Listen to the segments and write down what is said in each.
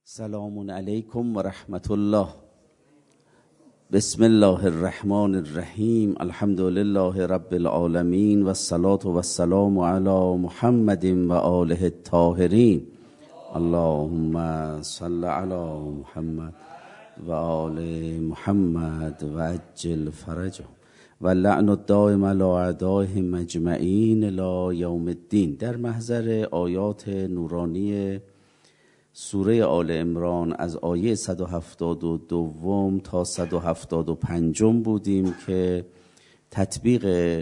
سلام علیکم و رحمت الله. بسم الله الرحمن الرحیم. الحمد لله رب العالمین و الصلاة و السلام علی محمد و آله الطاهرین. اللهم صل علی محمد و آل محمد و عجل فرجهم و لعن الدائم علی اعدائهم اجمعین الی یوم الدین. در محضر آیات نورانی سوره آل عمران از آیه 172 تا 175 بودیم که تطبیق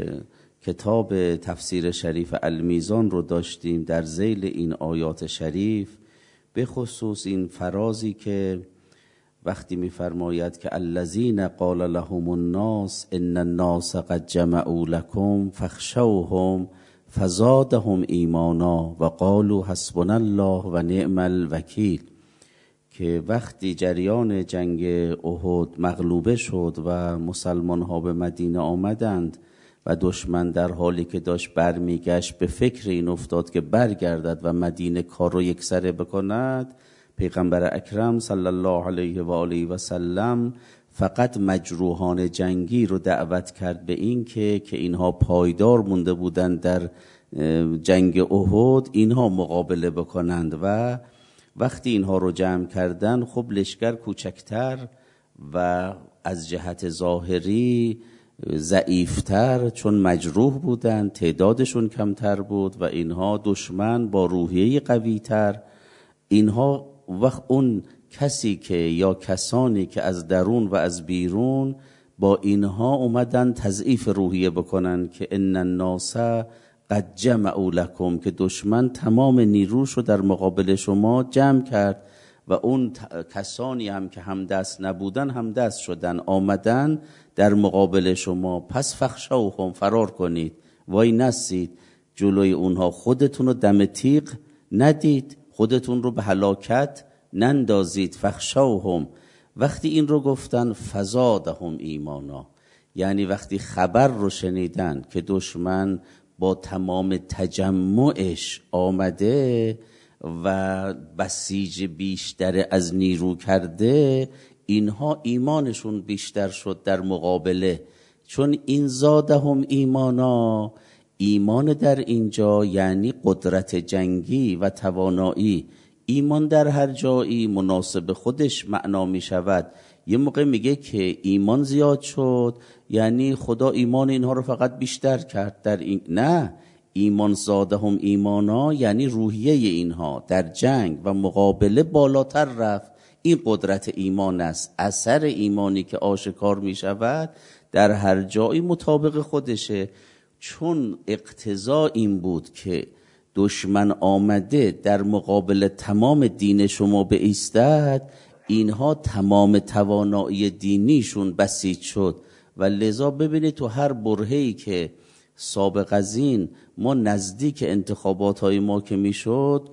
کتاب تفسیر شریف المیزان رو داشتیم. در ذیل این آیات شریف به خصوص این فرازی که وقتی می‌فرماید که الذین قال لهم الناس ان الناس قد جمعوا لكم فاخشوهم فزادهم ایمانا و قالوا حسبنا الله و نعم الوکیل، که وقتی جریان جنگ احد مغلوبه شد و مسلمان ها به مدینه آمدند و دشمن در حالی که داشت برمیگشت به فکر این افتاد که برگردد و مدینه کار رو یکسره بکند، پیغمبر اکرم صلی الله علیه و آله و سلم فقط مجروحان جنگی رو دعوت کرد به این که اینها پایدار مونده بودند در جنگ احد، اینها مقابله بکنند. و وقتی اینها رو جمع کردن، خب لشکر کوچکتر و از جهت ظاهری ضعیفتر، چون مجروح بودند، تعدادشون کمتر بود و اینها دشمن با روحیه قویتر. اینها وقت اون کسی که یا کسانی که از درون و از بیرون با اینها اومدن تضعیف روحیه بکنن که ان الناس قد جمعوا لكم، که دشمن تمام نیروش رو در مقابل شما جمع کرد و اون کسانی هم که همدست نبودن همدست شدن، آمدن در مقابل شما. پس فخشوهم، فرار کنید، وای نسید جلوی اونها، خودتون رو دم تیغ ندید، خودتون رو به هلاکت نندازید. فخشوهم، وقتی این رو گفتن فزادهم ایمانا، یعنی وقتی خبر رو شنیدن که دشمن با تمام تجمعش آمده و بسیج بیشتر از نیرو کرده، اینها ایمانشون بیشتر شد در مقابله. چون این زادهم ایمانا، ایمان در اینجا یعنی قدرت جنگی و توانایی. ایمان در هر جایی مناسب خودش معنا می شود. یه موقع میگه که ایمان زیاد شد یعنی خدا ایمان اینها رو فقط بیشتر کرد. در این نه، ایمان زادهم ایمانا یعنی روحیه اینها در جنگ و مقابله بالاتر رفت. این قدرت ایمان است. اثر ایمانی که آشکار می شود در هر جایی مطابق خودشه. چون اقتضا این بود که دشمن آمده در مقابل تمام دین شما بایستد، اینها تمام توانایی دینیشون بسیج شد. و لذا ببینید تو هر برهه‌ای که سابق از این ما نزدیک انتخابات های ما که میشد،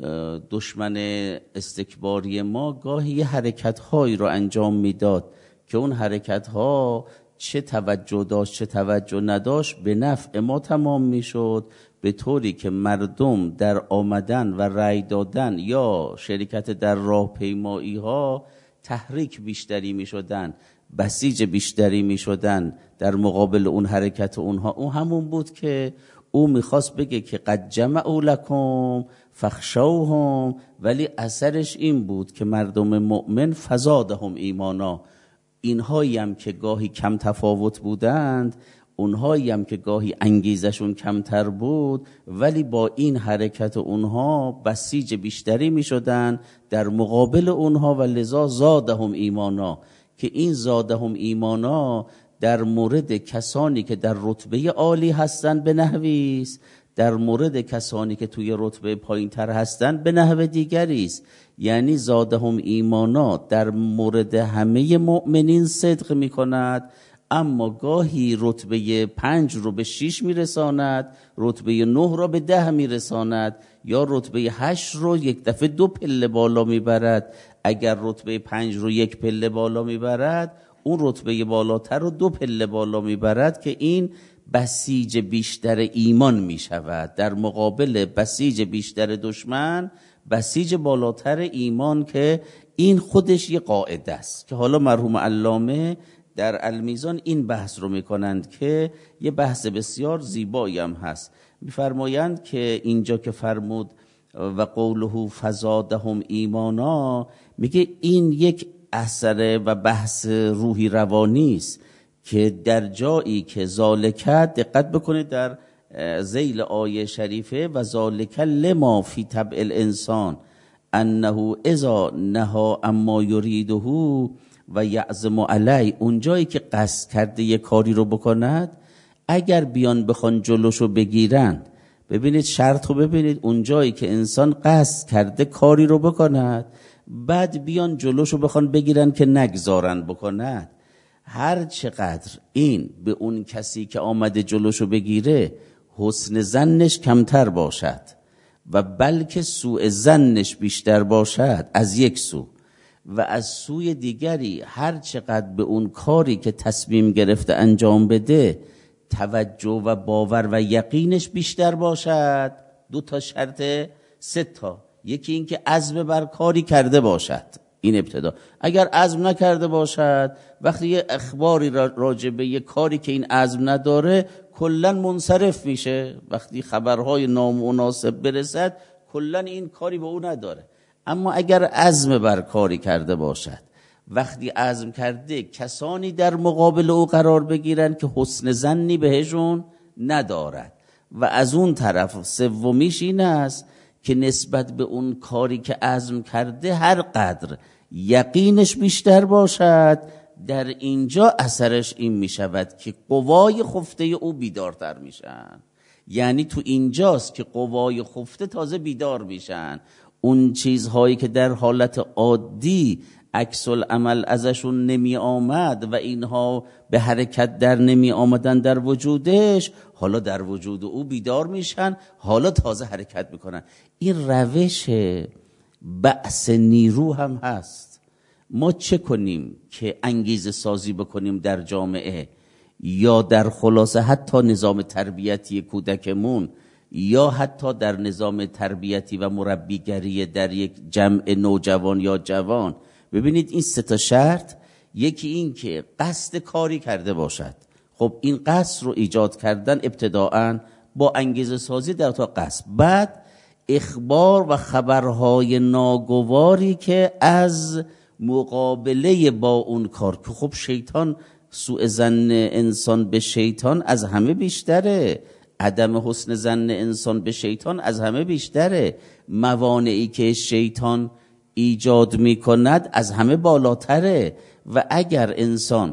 دشمن استکباری ما گاهی یه حرکت هایی رو انجام میداد که اون حرکت ها چه توجه داشت چه توجه نداشت به نفع ما تمام میشد، به طوری که مردم در آمدن و رأی دادن یا شرکت در راهپیمایی ها تحریک بیشتری میشدن، بسیج بیشتری میشدن در مقابل اون حرکت اونها. اون همون بود که او میخواست بگه که قد جمعوا لكم فاخشوهم، ولی اثرش این بود که مردم مؤمن فزادهم ایمانا. اینهایی هم که گاهی کم تفاوت بودند، اونهایی هم که گاهی انگیزشون کمتر بود، ولی با این حرکت اونها بسیج بیشتری می شدن در مقابل اونها و لذا زادهم ایمانا. که این زادهم ایمانا در مورد کسانی که در رتبه عالی هستن به نحویست، در مورد کسانی که توی رتبه پایین تر هستن به نحو دیگریست. یعنی زادهم ایمانا در مورد همه مؤمنین صدق می کند، اما گاهی رتبه 5 رو به 6 میرساند، رتبه 9 رو به 10 میرساند، یا رتبه 8 رو یک دفعه 2 پله بالا میبرد. اگر رتبه 5 رو 1 پله بالا میبرد، اون رتبه بالاتر رو 2 پله بالا میبرد، که این بسیج بیشتر ایمان میشود در مقابل بسیج بیشتر دشمن. بسیج بالاتر ایمان که این خودش یه قاعده است که حالا مرحوم علامه در المیزان این بحث رو میکنند که یه بحث بسیار زیبایی هم هست. میفرمایند که اینجا که فرمود و قوله فزادهم ایمانا، میگه این یک اثر و بحث روحی روانی است که در جایی که ذالکت، دقت بکنید در ذیل آیه شریفه، و ذالک لما فی طبع الانسان انه اذا نهى اما یریده و یعزم علی، اون جایی که قصد کرده یه کاری رو بکند اگر بیان بخوان جلوشو بگیرن، ببینید شرط رو ببینید، اون جایی که انسان قصد کرده کاری رو بکند بعد بیان جلوشو بخوان بگیرن که نگذارن بکند، هر چقدر این به اون کسی که آمده جلوشو بگیره حسن ظنش کمتر باشد و بلکه سوء ظنش بیشتر باشد از یک سو، و از سوی دیگری هر چقدر به اون کاری که تصمیم گرفته انجام بده توجه و باور و یقینش بیشتر باشد. 2 شرط، 3. یکی این که عزم بر کاری کرده باشد، این ابتدا. اگر عزم نکرده باشد، وقتی یه اخباری راجع به یه کاری که این عزم نداره کلن منصرف میشه، وقتی خبرهای نامناسب برسد کلن این کاری به او نداره. اما اگر عزم بر کاری کرده باشد، وقتی عزم کرده کسانی در مقابل او قرار بگیرن که حسن ظنی بهشون ندارد، و از اون طرف سومیش این است که نسبت به اون کاری که عزم کرده هر قدر یقینش بیشتر باشد، در اینجا اثرش این می شود که قوای خفته او بیدارتر میشن. یعنی تو اینجاست که قوای خفته تازه بیدار میشن. اون چیزهایی که در حالت عادی عکس العمل ازشون نمی آمد و اینها به حرکت در نمی آمدن در وجودش، حالا در وجود او بیدار میشن، حالا تازه حرکت میکنن. این روش بعث نیرو هم هست. ما چه کنیم که انگیزه سازی بکنیم در جامعه، یا در خلاصه حتی نظام تربیتی کودکمون، یا حتی در نظام تربیتی و مربیگری در یک جمع نوجوان یا جوان. ببینید این 3 شرط، یکی این که قصد کاری کرده باشد. خب این قصد رو ایجاد کردن ابتداعاً با انگیزه سازی در تا قصد، بعد اخبار و خبرهای ناگواری که از مقابله با اون کار، که خب شیطان، سوء ظن انسان به شیطان از همه بیشتره، عدم حسن ظن انسان به شیطان از همه بیشتره، موانعی که شیطان ایجاد می کند از همه بالاتره. و اگر انسان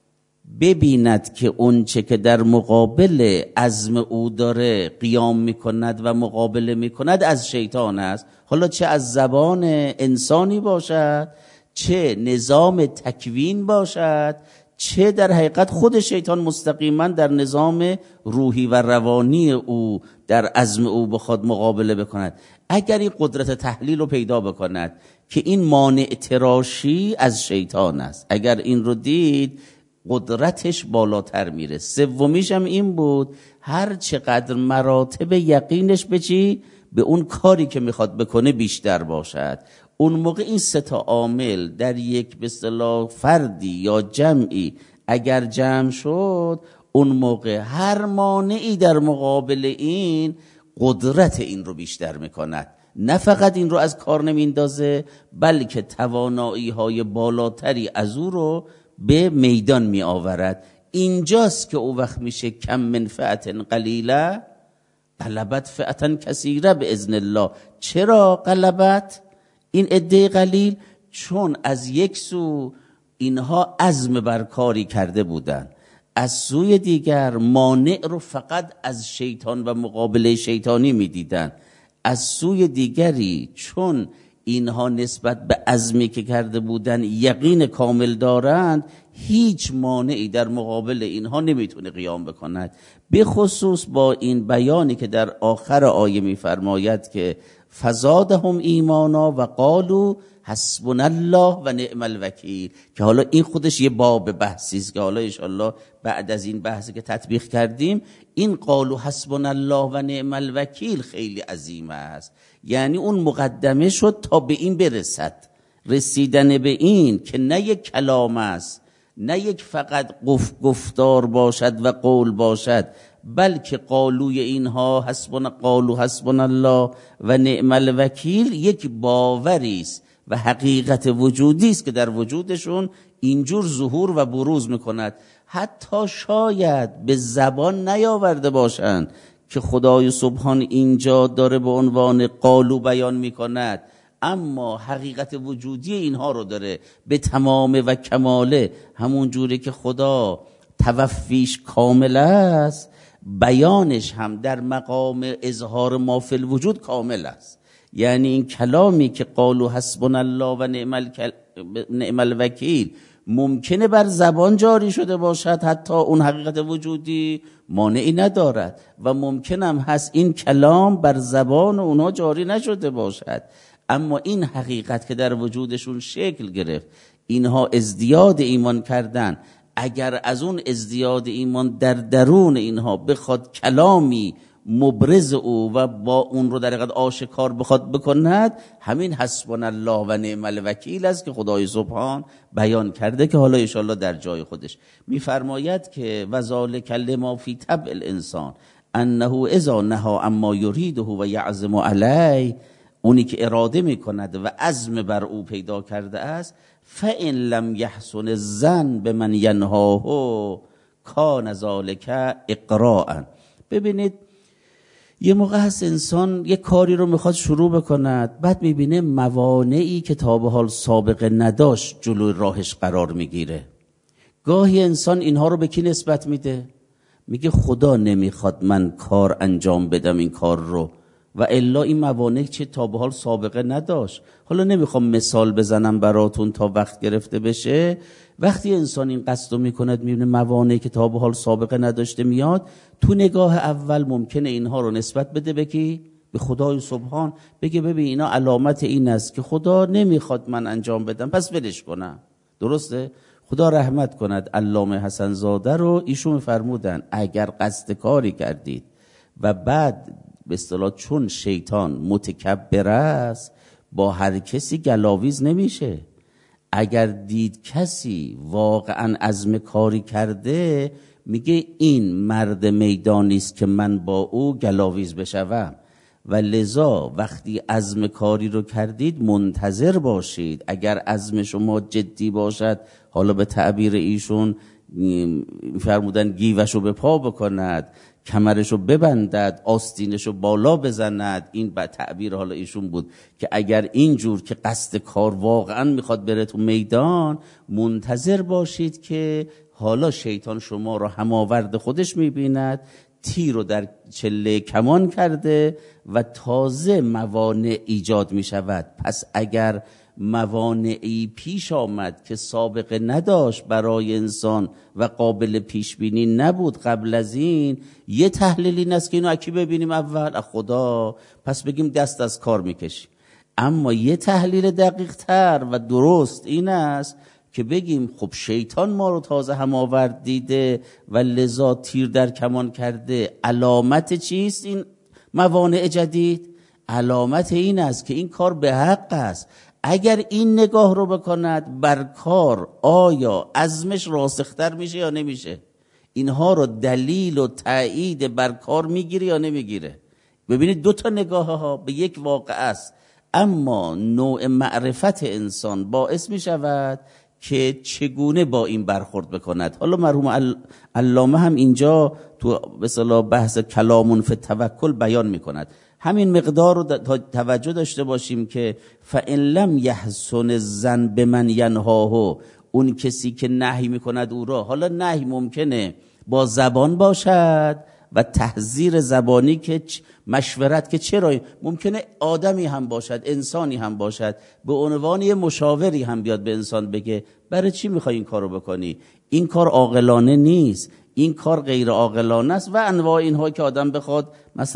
ببیند که اون چه که در مقابل عزم او داره قیام می کند و مقابله می کند از شیطان است، حالا چه از زبان انسانی باشد، چه نظام تکوین باشد، چه در حقیقت خود شیطان مستقیما در نظام روحی و روانی او در عزم او بخواد مقابله بکند، اگر این قدرت تحلیل رو پیدا بکند که این مانع تراشی از شیطان است، اگر این رو دید قدرتش بالاتر میره. سومیش هم این بود، هر چقدر مراتب یقینش به چی؟ به اون کاری که میخواد بکنه بیشتر باشد. اون موقع این 3 عامل در یک به اصطلاح فردی یا جمعی اگر جمع شد، اون موقع هر مانعی در مقابل این قدرت این رو بیشتر میکند. نه فقط این رو از کار نمیندازه، بلکه توانایی های بالاتری از او رو به میدان می آورد. اینجاست که او وقت میشه کم من فئة قلیله غلبت فئة کثیره باذن الله. چرا غلبت این عده قلیل؟ چون از یک سو اینها عزم بر کاری کرده بودن، از سوی دیگر مانع رو فقط از شیطان و مقابله شیطانی می دیدن، از سوی دیگری چون اینها نسبت به عزمی که کرده بودن یقین کامل دارند، هیچ مانعی در مقابل اینها نمیتونه قیام بکند. به خصوص با این بیانی که در آخر آیه میفرماید که فزادهم ایمانا و قالوا حسبنا الله و نعم الوکیل، که حالا این خودش یه باب بحثی است که حالا ان شاءالله بعد از این بحثی که تطبیق کردیم، این قالوا حسبنا الله و نعم الوکیل خیلی عظیم است. یعنی اون مقدمه شد تا به این برسد. رسیدن به این که نه یک کلام است، نه یک فقط گفتار باشد و قول باشد، بلکه قالوی اینها قالو حسبنا الله و نعم الوکیل یک باوری است و حقیقت وجودی است که در وجودشون اینجور ظهور و بروز میکند. حتی شاید به زبان نیاورده باشند که خدای سبحان اینجا داره به عنوان قالو بیان میکند، اما حقیقت وجودی اینها رو داره به تمام و کماله. همون جوری که خدا توفیش کامل است، بیانش هم در مقام اظهار ما فی الوجود کامل است. یعنی این کلامی که قالوا حسبنا الله و نعم الوکیل ممکنه بر زبان جاری شده باشد، حتی اون حقیقت وجودی مانعی ندارد، و ممکن هم هست این کلام بر زبان اونها جاری نشده باشد، اما این حقیقت که در وجودشون شکل گرفت، اینها ازدیاد ایمان کردن، اگر از اون ازدیاد ایمان در درون اینها بخواد کلامی مبرز او و با اون رو در حقیقت آشکار بخواد بکند، همین حسبنا الله و نعم الوکیل است که خدای سبحان بیان کرده، که حالا انشاءالله در جای خودش میفرماید که وذالک لما فی طبع الانسان انه اذا نهى اما یریده و یعزم علیه، اونی که اراده میکند و عزم بر او پیدا کرده است، فإن لم يحسن الظن بمن ینهاه کان ذلک اقراء. ببینید یه موقع هست انسان یه کاری رو میخواد شروع بکند، بعد میبینه موانعی که تا به حال سابقه نداشت جلوی راهش قرار میگیره. گاهی انسان اینها رو به کی نسبت میده؟ میگه خدا نمیخواد من کار انجام بدم این کار رو، و الا این موانع چه تا به حال سابقه نداشت. حالا نمیخوام مثال بزنم براتون تا وقت گرفته بشه. وقتی انسان این قصد رو میکند، میبینه موانعی که تا به حال سابقه نداشته میاد، تو نگاه اول ممکنه اینها رو نسبت بده به کی؟ به خدای سبحان، بگه ببین اینا علامت این است که خدا نمیخواد من انجام بدم، پس ولش کنم. درسته؟ خدا رحمت کند علامه حسن زاده رو، ایشون فرمودن اگر قصد کاری کردید و بعد به اصطلاح چون شیطان متکبر است با هر کسی گلاویز نمیشه، اگر دید کسی واقعا عزم کاری کرده، میگه این مرد میدانی است که من با او گلاویز بشوم، و لذا وقتی عزم کاری رو کردید منتظر باشید. اگر عزم شما جدی باشد، حالا به تعبیر ایشون فرمودن گیوشو به پا بکند، کمرشو ببندد، آستینشو بالا بزند. این به تعبیر حالا ایشون بود که اگر اینجور که قصد کار واقعا میخواد بره تو میدان، منتظر باشید که حالا شیطان شما رو هماورد خودش میبیند، تیر رو در چله کمان کرده و تازه موانع ایجاد میشود. پس اگر موانعی پیش آمد که سابقه نداشت برای انسان و قابل پیش بینی نبود قبل از این، یه تحلیل این است که اینو اکی ببینیم اول خدا، پس بگیم دست از کار میکشیم. اما یه تحلیل دقیق تر و درست این است که بگیم خب شیطان ما رو تازه هم آورد دیده و لذا تیر در کمان کرده. علامت چیست این موانع جدید؟ علامت این است که این کار به حق است. اگر این نگاه رو بکند بر کار، آیا عزمش راسختر میشه یا نمیشه؟ اینها رو دلیل و تایید بر کار میگیره یا نمیگیره؟ ببینید دو تا نگاه ها به یک واقع است، اما نوع معرفت انسان باعث میشود که چگونه با این برخورد بکند. حالا مرحوم علامه هم اینجا تو به اصطلاح بحث کلامون فی التوکل بیان میکند. همین مقدار رو توجه داشته باشیم که فإن لم یحسن الظن بمن ینهاه، اون کسی که نهی میکند او را، حالا نهی ممکنه با زبان باشد و تحذیر زبانی که مشورت، که چرا ممکنه آدمی هم باشد، انسانی هم باشد، به عنوان یه مشاوری هم بیاد به انسان بگه برای چی میخوای این کارو بکنی، این کار عاقلانه نیست، این کار غیر عاقلانه است، و انواع اینها که آدم بخواد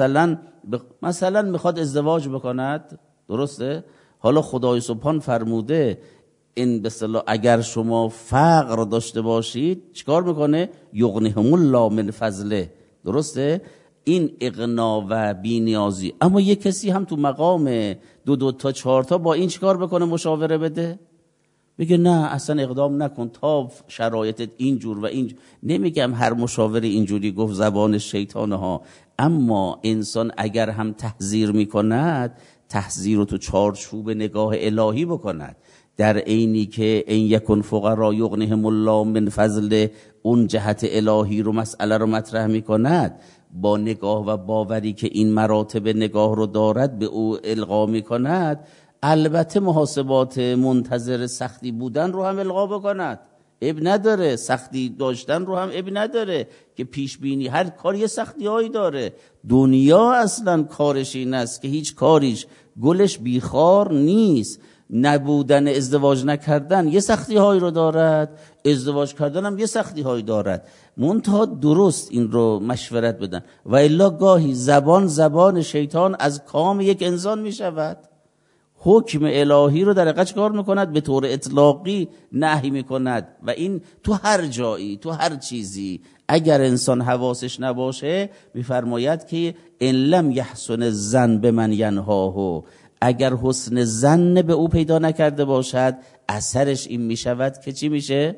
مثلا میخواد ازدواج بکند. درسته؟ حالا خدای سبحان فرموده این به اصطلاح اگر شما فقر داشته باشید چیکار میکنه؟ یغنیهم الله من فضله. درسته؟ این اغنا و بی‌نیازی. اما یک کسی هم تو مقام 2 تا 4 تا با این چیکار بکنه؟ مشاوره بده، بگه نه اصلا اقدام نکن تا شرایطت اینجور و اینجور. نمیگم هر مشاور اینجوری گفت، زبان شیطانه ها، اما انسان اگر هم تحذیر میکند، تحذیر رو تو چارچوب نگاه الهی بکند، در عینی که این یکن فقرا یغنیهم الله من فضل، اون جهت الهی رو مسئله رو مطرح میکند، با نگاه و باوری که این مراتب نگاه رو دارد به او القا میکند. البته محاسبات منتظر سختی بودن رو هم القا بکند، اب نداره، سختی داشتن رو هم اب نداره که پیش بینی، هر کار یه سختی هایی داره. دنیا اصلا کارش این است که هیچ کاریش گلش بیخار نیست. نبودن ازدواج نکردن یه سختی هایی رو دارد، ازدواج کردن هم یه سختی هایی دارد. منتها درست این رو مشورت بدن، و الا گاهی زبان شیطان از کام یک انسان می شود. حکم الهی رو در حقیقت چیکار میکند؟ به طور اطلاقی نهی میکند. و این تو هر جایی، تو هر چیزی اگر انسان حواسش نباشه، میفرماید که ان لم یحسن الظن بمن ینهاه، اگر حسن ظن به او پیدا نکرده باشد، اثرش این میشود که چی میشه؟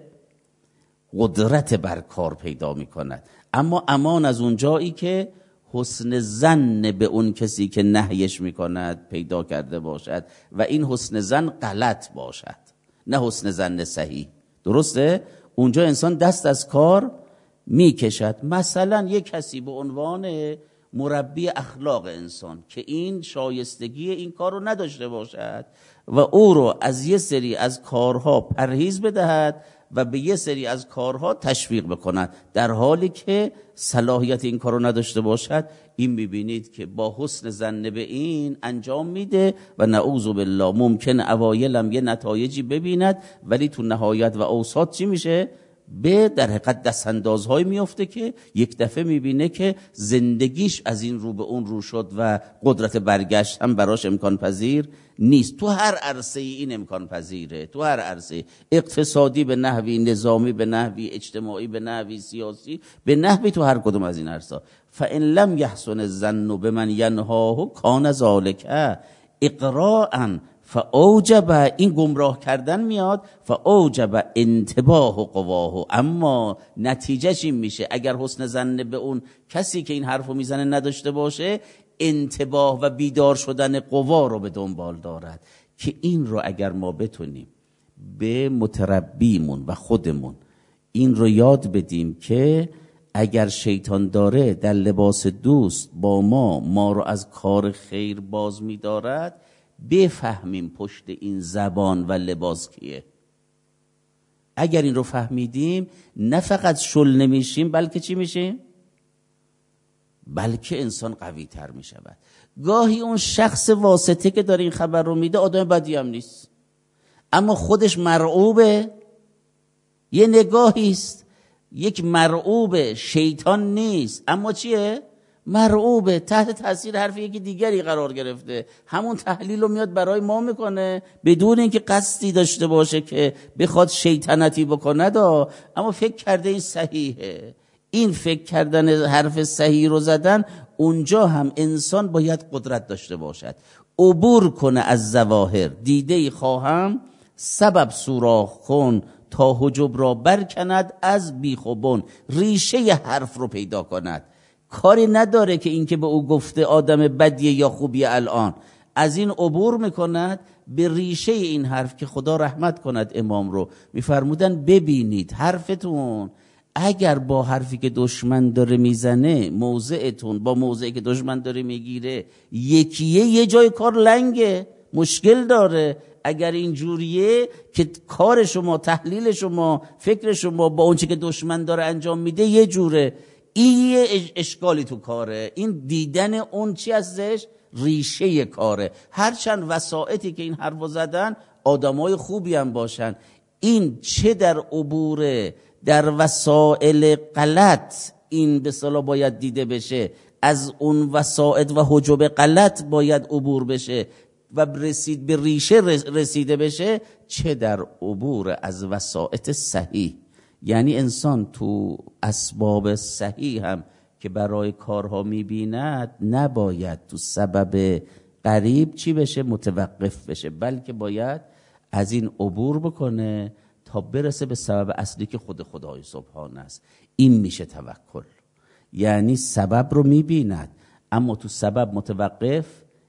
قدرت بر کار پیدا میکند. اما امان از اون جایی که حسن ظن به اون کسی که نهیش میکند پیدا کرده باشد، و این حسن ظن غلط باشد، نه حسن ظن صحیح. درسته؟ اونجا انسان دست از کار میکشد. مثلا یک کسی به عنوان مربی اخلاق انسان که این شایستگی این کار رو نداشته باشد و او رو از یه سری از کارها پرهیز بدهد و به یه سری از کارها تشویق بکند، در حالی که صلاحیت این کار رو نداشته باشد، این میبینید که با حسن ظن به این انجام میده و نعوذ بالله ممکن اوایلم یه نتایجی ببیند، ولی تو نهایت و اوسط چی میشه؟ به در حقیقت دستاندازهای میفته که یک دفعه میبینه که زندگیش از این رو به اون رو شد و قدرت برگشت هم براش امکان پذیر نیست. تو هر عرصه این امکان پذیره، تو هر عرصه، اقتصادی به نحوی، نظامی به نحوی، اجتماعی به نحوی، سیاسی به نحوی، تو هر کدوم از این عرصه. فإن لم يحسن الظن بمن ينهاه کان ذلک اقراء فاوجب، این گمراه کردن میاد، فاوجب انتباه و قواه. اما نتیجهش این میشه اگر حسن ظن به اون کسی که این حرفو میزنه نداشته باشه، انتباه و بیدار شدن قوا رو به دنبال دارد. که این رو اگر ما بتونیم به متربیمون و خودمون این رو یاد بدیم که اگر شیطان داره در لباس دوست با ما رو از کار خیر باز می‌دارد، بفهمیم پشت این زبان و لباس کیه. اگر این رو فهمیدیم، نه فقط شل نمیشیم، بلکه چی میشیم؟ بلکه انسان قوی تر میشود. گاهی اون شخص واسطه که داره این خبر رو میده آدم بدی هم نیست، اما خودش مرعوبه. یه نگاهیست، یک مرعوب، شیطان نیست، اما چیه؟ مرعوبه، تحت تاثیر حرف یکی دیگری قرار گرفته، همون تحلیل رو میاد برای ما میکنه بدون اینکه قصدی داشته باشه که بخواد شیطنتی بکنه اما فکر کرده این صحیحه. این فکر کردن حرف صحیح رو زدن، اونجا هم انسان باید قدرت داشته باشد عبور کنه از ظواهر. دیده خواهم سبب سوراخ کن، تا حجب را برکند از بیخ و بن. ریشه حرف رو پیدا کند. کاری نداره که این که به او گفته آدم بدیه یا خوبیه، الان از این عبور میکند به ریشه این حرف. که خدا رحمت کند امام رو، میفرمودن ببینید حرفتون اگر با حرفی که دشمن داره میزنه، موضعتون با موضعی که دشمن داره میگیره یکیه، یه جای کار لنگه، مشکل داره. اگر این جوریه که کار شما، تحلیل شما، فکر شما با اون چی که دشمن داره انجام میده یه جوره، این یه اشکالی تو کاره. این دیدن اون چی ازش؟ ریشه کاره. هرچند وسائطی که این حرفو زدن آدمای خوبی هم باشن، این چه در عبوره در وسائل غلط این به اصطلاح باید دیده بشه، از اون وسائط و حجب غلط باید عبور بشه و رسید به ریشه رسیده بشه، چه در عبور از وسائط صحیح. یعنی انسان تو اسباب صحیح هم که برای کارها میبیند نباید تو سبب قریب چی بشه؟ متوقف بشه، بلکه باید از این عبور بکنه تا برسه به سبب اصلی که خود خدای سبحانه است. این میشه توکل. یعنی سبب رو میبیند اما تو سبب متوقف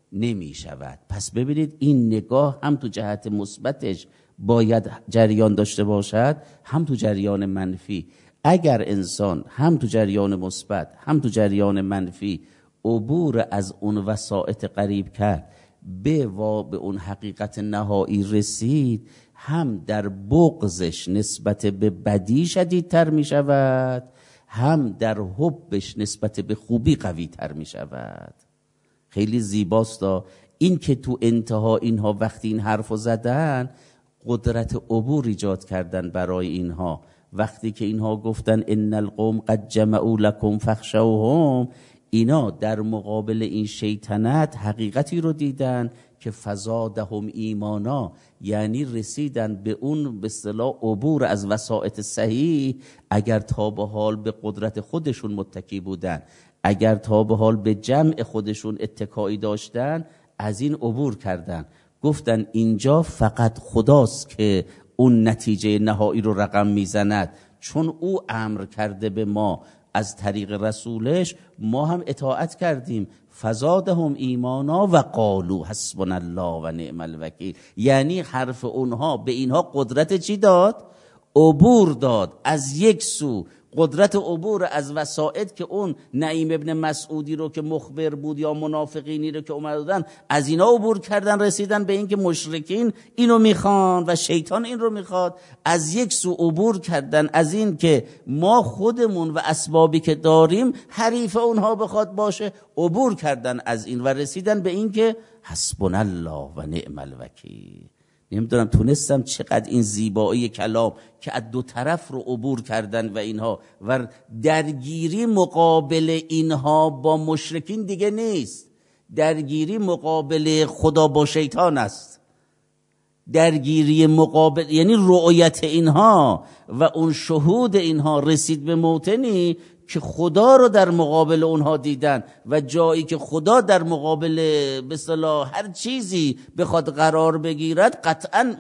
نمیشود. پس ببینید این نگاه هم تو جهت مثبتش باید جریان داشته باشد، هم تو جریان منفی. اگر انسان هم تو جریان مثبت هم تو جریان منفی عبور از اون وسائط قریب کرد به اون حقیقت نهایی رسید، هم در بغضش نسبت به بدی شدیدتر می شود، هم در حبش نسبت به خوبی قوی تر می شود. خیلی زیباست این که تو انتها اینها وقتی این حرفو زدن قدرت عبور ایجاد کردن برای اینها. وقتی که اینها گفتن ان القوم قد جمعوا لكم فاخشوهم، اینا در مقابل این شیطنت حقیقتی رو دیدن که فزادهم ایمانا، یعنی رسیدن به اون به اصطلاح عبور از وسائط صحیح. اگر تا به حال به قدرت خودشون متکی بودن، اگر تا به حال به جمع خودشون اتکایی داشتن، از این عبور کردن. گفتن اینجا فقط خداست که اون نتیجه نهایی رو رقم میزند، چون او امر کرده به ما از طریق رسولش، ما هم اطاعت کردیم. فزادهم ایمانا و قالوا حسبنا الله و نعم الوکیل. یعنی حرف اونها به اینها قدرت چی داد؟ عبور داد. از یک سو قدرت عبور از وسائط که اون نعیم ابن مسعودی رو که مخبر بود یا منافقینی رو که اومدن از اینا عبور کردن، رسیدن به این که مشرکین اینو میخوان و شیطان این رو میخواد. از یک سو عبور کردن از این که ما خودمون و اسبابی که داریم حریف اونها بخواد باشه، عبور کردن از این و رسیدن به این که حسبنا الله و نعم الوکیل. نمیدونم تونستم چقدر این زیبایی کلام که از دو طرف رو عبور کردن و اینها و درگیری مقابل اینها با مشرکین دیگه نیست، درگیری مقابل خدا با شیطان است. درگیری مقابل یعنی رؤیت اینها و اون شهود اینها رسید به موطنی که خدا رو در مقابل اونها دیدن و جایی که خدا در مقابل به اصطلاح هر چیزی بخواد قرار بگیرد قطعا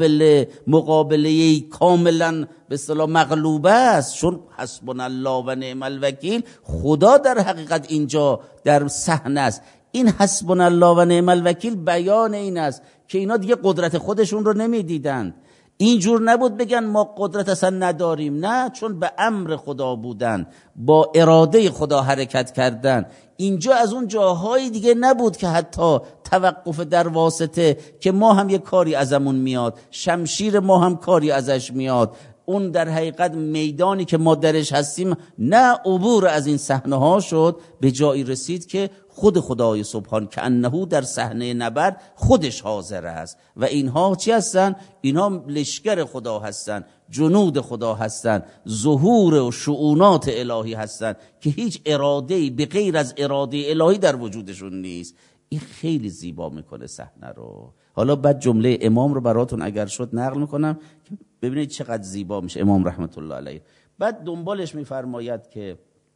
مقابله کاملا به اصطلاح مغلوبه است، چون حسبنا الله و نعم الوکیل خدا در حقیقت اینجا در صحنه است. این حسبنا الله و نعم الوکیل بیان این است که اینا دیگه قدرت خودشون رو نمیدیدند. اینجور نبود بگن ما قدرت اصلا نداریم، نه، چون به امر خدا بودن، با اراده خدا حرکت کردن. اینجا از اون جاهای دیگه نبود که حتی توقف در واسطه که ما هم یه کاری ازمون میاد، شمشیر ما هم کاری ازش میاد، اون در حقیقت میدانی که ما درش هستیم. نه، عبور از این صحنه ها شد، به جایی رسید که خود خدای سبحان که انه در صحنه نبرد خودش حاضر است. و اینها چی هستن؟ اینها لشکر خدا هستن، جنود خدا هستن، ظهور و شؤونات الهی هستن که هیچ اراده‌ای به غیر از اراده الهی در وجودشون نیست. این خیلی زیبا میکنه صحنه رو. حالا بعد جمله امام رو براتون اگر شد نقل میکنم که ببینید چقدر زیبا میشه. امام رحمت الله علیه بعد دنبالش میفرماید که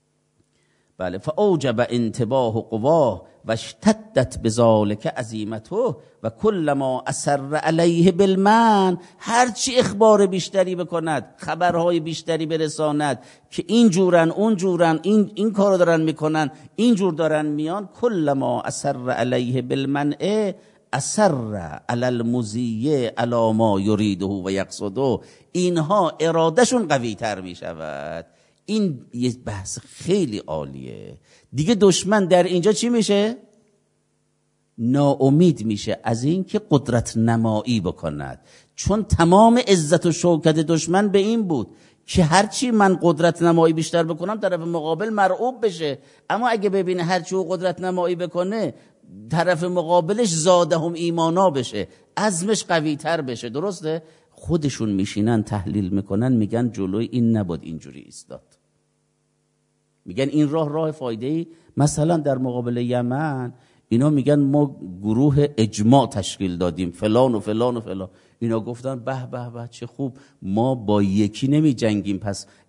بله فاوجب انتباه قواه و اشتدت بذالک عزیمته و کلما اصر علیه بالمن، هرچی اخبار بیشتری بکند، خبرهای بیشتری برساند که این جورن اون جورن، این کارو دارن میکنن، این جور دارن میان، کلما اصر علیه بالمنع اصر علی المضیع علی ما یریده و یقصده، اینها ارادهشون قوی تر میشود. این یه بحث خیلی عالیه دیگه. دشمن در اینجا چی میشه؟ ناامید میشه از این که قدرت نمایی بکند، چون تمام عزت و شوکت دشمن به این بود که هرچی من قدرت نمایی بیشتر بکنم طرف مقابل مرعوب بشه. اما اگه ببینه هرچی او قدرت نمایی بکنه طرف مقابلش زادهم ایمانا بشه، عزمش قوی تر بشه. درسته؟ خودشون میشینن تحلیل میکنن، میگن جلوی این نبود اینجوری ایستاد، میگن این راه فایده‌ای. مثلا در مقابل یمن اینا میگن ما گروه اجماع تشکیل دادیم فلان و فلان و فلان. اینا گفتن به به به چه خوب، ما با یکی نمی جنگیم، پس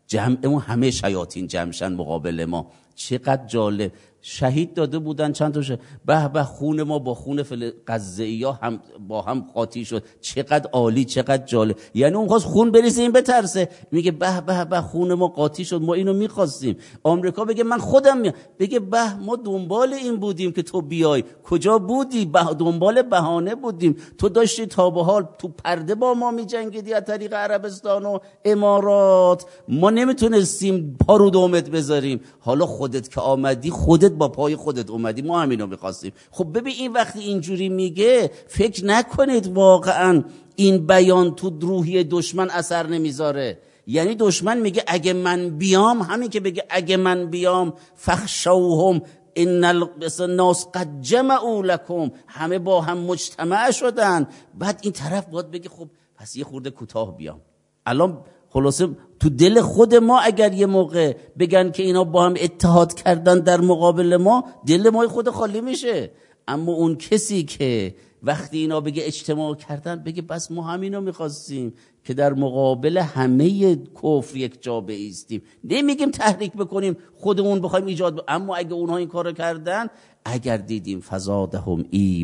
جمعمون همه شیاطین جمعشن مقابل ما. چقدر جالب. شهید داده بودن چند تا به به خون ما با خون غزه‌ای‌ها هم با هم قاطی شد. چقدر عالی، چقدر جالب. یعنی اون خواست خون بریزه این بترسه، میگه به به به خون ما قاطی شد، ما اینو می‌خواستیم. آمریکا بگه من خودم بگه به ما دنبال این بودیم که تو بیای. کجا بودی؟ دنبال بهانه بودیم. تو داشتی تا به حال تو پرده با ما می‌جنگیدی از طریق عربستان و امارات. ما نمیتونستیم پا رو دومت بذاریم. حالا خودت که آمدی، خودت با پای خودت اومدی، ما همینو می‌خواستیم. خب ببین این وقتی اینجوری میگه، فکر نکنید واقعا این بیان تو روحی دشمن اثر نمیذاره. یعنی دشمن میگه اگه من بیام، همین که بگه اگه من بیام فخشوهم ان الناس قد جمعوا لكم، همه با هم مجتمع شدن. بعد این طرف باید بگه خب پس یه خورده کوتاه بیام. الان خلاصه تو دل خود ما اگر یه موقع بگن که اینا با هم اتحاد کردن در مقابل ما، دل ما خود خالی میشه. اما اون کسی که وقتی اینا بگه اجتماع کردن، بگه بس ما همینو میخواستیم که در مقابل همه کفر یک جا بایستیم. نمیگیم تحریک بکنیم خودمون بخوایم ایجاد اما اگه اونها این کارو کردن، اگر دیدیم فزادهم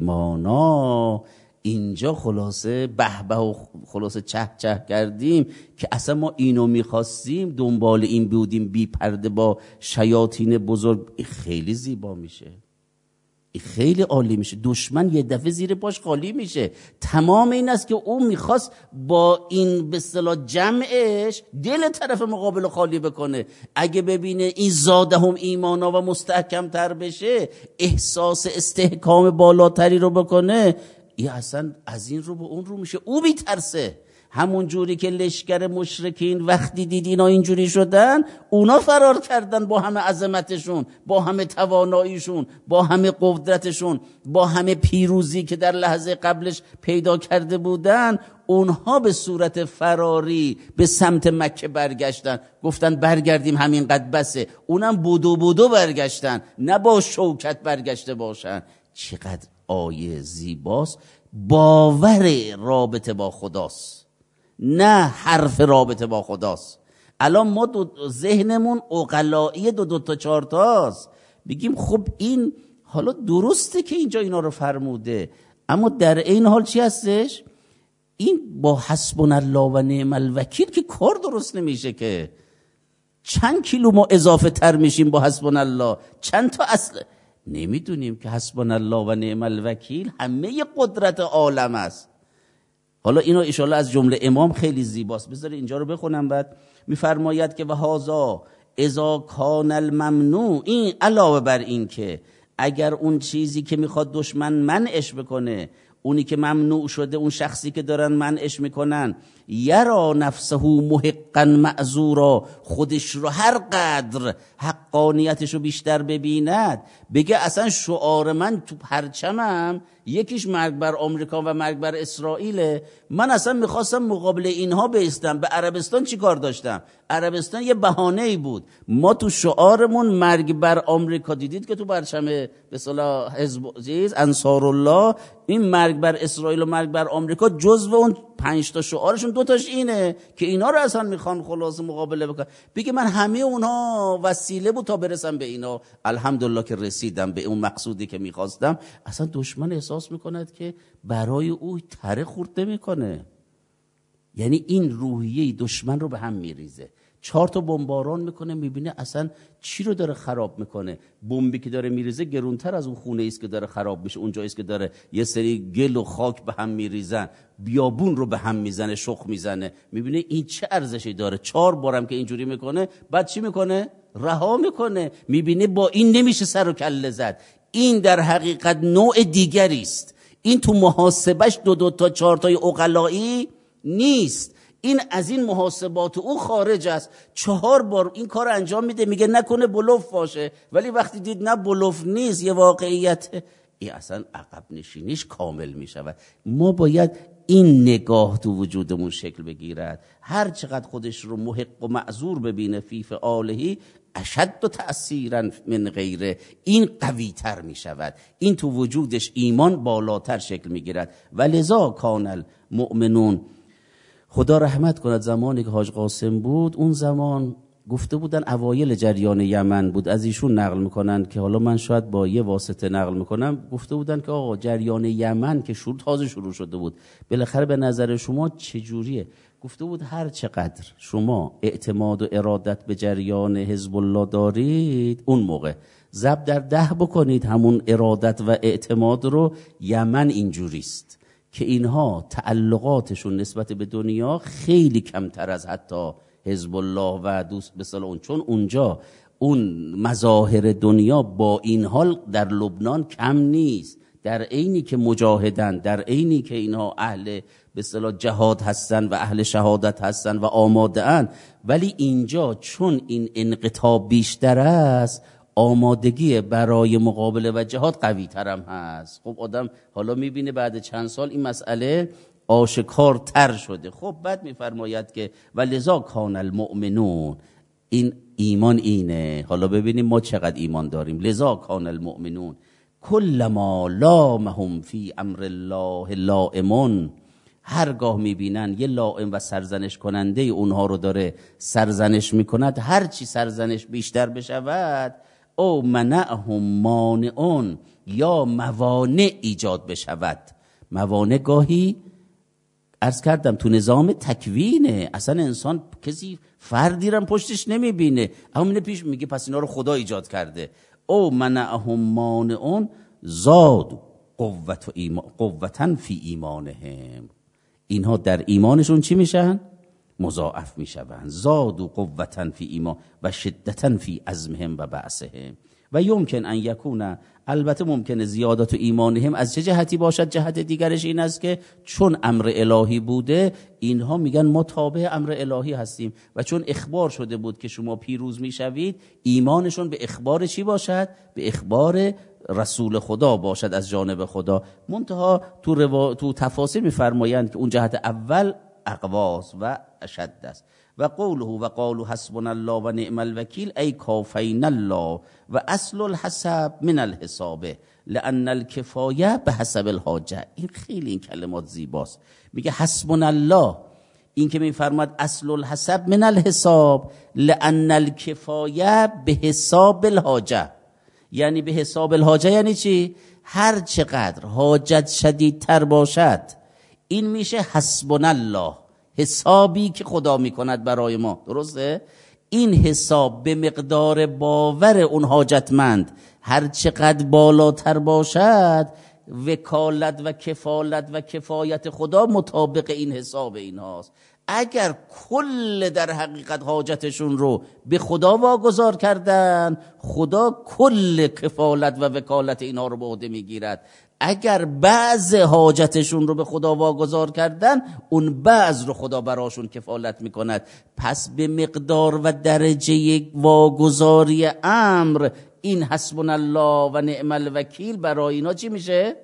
ایمانا، اینجا خلاصه به به و خلاصه چه چه کردیم که اصلا ما اینو میخواستیم، دنبال این بودیم، بی پرده با شیاطین بزرگ. این خیلی زیبا میشه، این خیلی عالی میشه. دشمن یه دفعه زیر پاش خالی میشه. تمام این است که اون میخواست با این به اصطلاح جمعش دل طرف مقابل خالی بکنه. اگه ببینه این زادهم ایمانا و مستحکم تر بشه، احساس استحکام بالاتری رو بکنه، این اصلا از این رو به اون رو میشه، او بیترسه. همون جوری که لشکر مشرکین وقتی دید اینا اینجوری شدن، اونا فرار کردن با همه عظمتشون، با همه تواناییشون، با همه قدرتشون، با همه پیروزی که در لحظه قبلش پیدا کرده بودن. اونها به صورت فراری به سمت مکه برگشتن، گفتن برگردیم همینقدر بسه. اونم بودو برگشتن، نه با شوکت برگشته باشن. چقدر آیه زیباست. باور رابطه با خداست، نه حرف رابطه با خداست. الان ما ذهنمون عقلایی دو تا چهار تاست. بگیم خب این حالا درسته که اینجا اینا رو فرموده، اما در این حال چی هستش؟ این با حسبنا الله و نعم الوکیل که کار درست نمیشه. که چند کیلو ما اضافه تر میشیم با حسبنا الله، چند تا اصل نمیدونیم که حسبنا الله و نعم الوکیل همه قدرت عالم است. حالا اینو ان شاءالله از جمله امام خیلی زیباست. بذاری اینجا رو بخونم. بعد میفرماید که و هذا اذا کان الممنوع، این علاوه بر این که اگر اون چیزی که میخواد دشمن منعش بکنه، اونی که ممنوع شده، اون شخصی که دارن منعش میکنن، یرا نفسه محقا معذورا، خودش رو هر قدر حقانیتش رو بیشتر ببیند، بگه اصلا شعار من تو پرچمم یکیش مرگ بر آمریکا و مرگ بر اسرائیله، من اصلا میخواستم مقابل اینها بایستم. به عربستان چی کار داشتم؟ عربستان یه بهانه‌ای بود. ما تو شعارمون مرگ بر آمریکا، دیدید که تو پرچم به اصطلاح حزب انصارالله این مرگ بر اسرائیل و مرگ بر آمریکا جزو اون 5 تا شعارشون 2 تاش اینه که اینا رو اصلا میخوان خلاص مقابله بکنن. بگه من همه اونها وسیله بود تا برسم به اینا، الحمدلله که رسیدم به اون مقصودی که میخواستم. اصلا دشمن احساس میکند که برای او تره خورد نمیکنه. یعنی این روحیه دشمن رو به هم میریزه. 4 تا بمباران میکنه، میبینه اصلا چی رو داره خراب میکنه. بمبی که داره میریزه گرونتر از اون خونه ایست که داره خراب میشه. اونجاییست که داره یه سری گل و خاک به هم میریزن، بیابون رو به هم میزنه، شخ میزنه. میبینه این چه ارزشی داره. 4 بارم که اینجوری میکنه، بعد چی میکنه؟ رها میکنه. میبینه با این نمیشه سر و کله زد. این در حقیقت نوع دیگری است. این تو محاسبش 2 تا 4 تای عقلایی نیست. این از این محاسبات او خارج است. 4 بار این کار انجام میده، میگه نکنه بلوف باشه، ولی وقتی دید نه بلوف نیست، یه واقعیت، این اصلا عقب نشینیش کامل میشود. ما باید این نگاه تو وجودمون شکل بگیرد. هر چقدر خودش رو محق و معذور ببینه فی فعاله اشد و تأثیرا من غیره، این قوی تر می شود. این تو وجودش ایمان بالاتر شکل می گیرد. ولذا کان المؤمنون، خدا رحمت کند زمانی که حاج قاسم بود، اون زمان گفته بودن اوایل جریان یمن بود، از ایشون نقل میکنن که حالا من شاید با یه واسطه نقل میکنم، گفته بودن که آقا جریان یمن که تازه شروع شده بود، بالاخره به نظر شما چجوریه؟ گفته بود هر چقدر شما اعتماد و ارادت به جریان حزب الله دارید، اون موقع ضرب در 10 بکنید همون ارادت و اعتماد رو. یمن اینجوریست که اینها تعلقاتشون نسبت به دنیا خیلی کمتر از حتی حزب الله و دوست به اصطلاح اون، چون اونجا اون مظاهر دنیا با این حال در لبنان کم نیست، در عینی که مجاهدن، در عینی که اینها اهل به اصطلاح جهاد هستن و اهل شهادت هستن و آماده ان، ولی اینجا چون این انقطاع بیشتر است، آمادگی برای مقابله و جهاد قوی ترم هست. خب آدم حالا میبینه بعد چند سال این مسئله آشکار تر شده. خب بعد میفرماید که ولذا کان المؤمنون، این ایمان اینه. حالا ببینیم ما چقدر ایمان داریم. لذا کان المؤمنون کلما لامهم فی امر الله لائمون، هرگاه میبینن یه لائم و سرزنش کننده اونها رو داره سرزنش میکند، هرچی سرزنش بیشتر بشود، او منعهم مانعون، یا موانع ایجاد بشود. موانع گاهی عرض کردم تو نظام تکوینه، اصلا انسان کسی فردی رو پشتش نمیبینه، اما اینه پیش میگه پس اینا رو خدا ایجاد کرده. او منعهم مانعون زاد قوتا فی ایمانهم، اینها در ایمانشون چی میشن؟ مضاعف میشوند. زاد قوتا فی ایمان و شدتا فی عزمهم و بعثهم. و یمکن ان یکون، البته ممکنه زیادت ایمانهم از چه جهتی باشد؟ جهت دیگرش این است که چون امر الهی بوده، اینها میگن ما تابع امر الهی هستیم و چون اخبار شده بود که شما پیروز میشوید، ایمانشون به اخبار چی باشد؟ به اخبار رسول خدا باشد از جانب خدا. منتها تو تفاسیر میفرمایند که اون جهت اول اقواس و اشد است. و قالوا حسبنا الله و نعم الوکیل ای کافینا الله و اصل الحسب من الحساب لان الکفایه به حسب الحاجه. این خیلی این کلمات زیباست. میگه حسبنا الله، این که میفرماد اصل الحسب من الحساب لان الکفایه به حساب الحاجه، یعنی به حساب الحاجه یعنی چی؟ هر چقدر حاجت شدیدتر باشد، این میشه حسبنا الله، حسابی که خدا میکند برای ما. درسته؟ این حساب به مقدار باور اون حاجتمند هر چقدر بالاتر باشد، وکالت و کفالت و کفایت خدا مطابق این حساب این هاست. اگر کل در حقیقت حاجتشون رو به خدا واگذار کردن، خدا کل کفالت و وکالت اینا رو به عهده میگیرد. اگر بعض حاجتشون رو به خدا واگذار کردن، اون بعض رو خدا براشون کفالت میکند. پس به مقدار و درجه واگذاری امر، این حسبنا الله و نعم الوکیل برای اینا چی میشه؟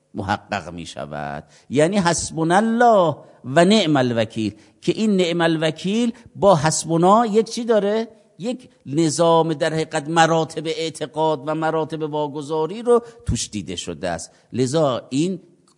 محقق میشود. یعنی حسبنا الله و نعم الوکیل، که این نعم الوکیل با حسبنا یک چی داره؟ یک نظام در حقیقت مراتب اعتقاد و مراتب واگذاری رو توش دیده شده است. لذا این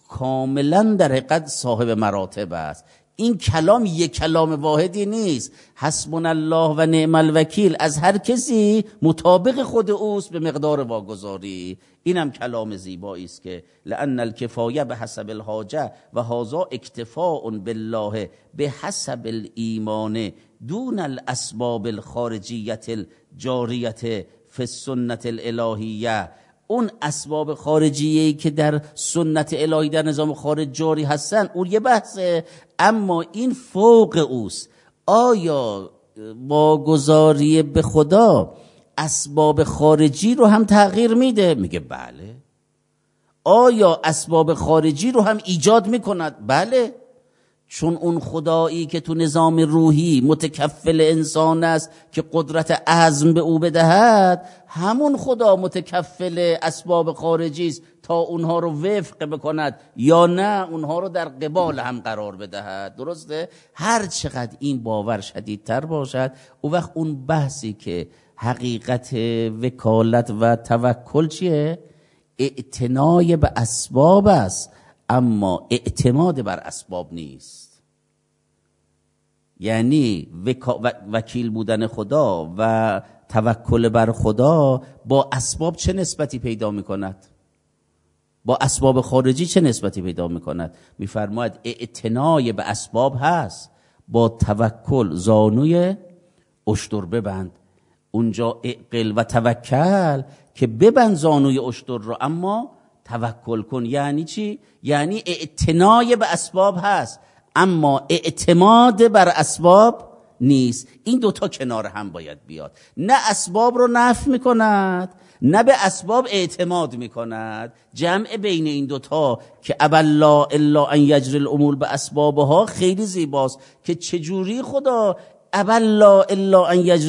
کاملا در حقیقت صاحب مراتب است. این کلام یک کلام واحدی نیست. حسبنا الله و نعم الوکیل از هر کسی مطابق خود اوست به مقدار واگذاری. اینم کلام زیبایی است که لأن الکفایه به حسب الحاجه و هذا اکتفاء بالله به حسب الایمان دون الاسباب الخارجیت الجاریت فی السنت الالهیه. اون اسباب خارجیه‌ای که در سنت الهی در نظام خارج جاری هستن اون یه بحثه، اما این فوق اوست. آیا واگذاری به خدا اسباب خارجی رو هم تغییر میده؟ میگه بله. آیا اسباب خارجی رو هم ایجاد میکند؟ بله. چون اون خدایی که تو نظام روحی متکفل انسان است که قدرت عزم به او بدهد، همون خدا متکفل اسباب خارجی است تا اونها رو وفق بکند یا نه اونها رو در قبال هم قرار بدهد. درسته؟ هر چقدر این باور شدیدتر باشد، اون وقت اون بحثی که حقیقت وکالت و توکل چیه؟ اعتنای به اسباب است، اما اعتماد بر اسباب نیست. یعنی وکیل بودن خدا و توکل بر خدا با اسباب چه نسبتی پیدا میکند؟ با اسباب خارجی چه نسبتی پیدا میکند؟ میفرماید اعتنای به اسباب هست، با توکل زانوی اشتر ببند. اونجا اعقل و توکل که ببند زانوی اشتر رو اما توکل کن. یعنی چی؟ یعنی اعتنای به اسباب هست اما اعتماد بر اسباب نیست. این دوتا کنار هم باید بیاد. نه اسباب رو نفی میکند نه به اسباب اعتماد میکند. جمع بین این دوتا که ابلا الا ان یجری الامور به اسبابها خیلی زیباست که چجوری خدا ابلا الا ان یجری